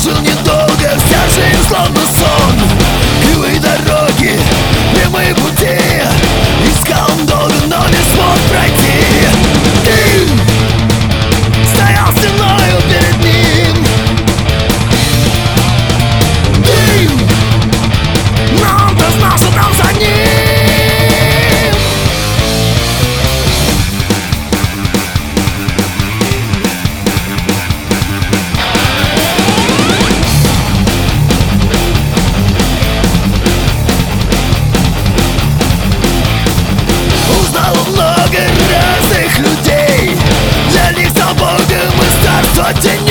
жил недолго, вся жизнь словно сон. Кривые дороги, прямые пути, искал он долго, но не смог пройти. Ты стоял стеною перед ним, дым, но он-то знал, что там за ним. Много разных людей, для них стал Богом и царство теней.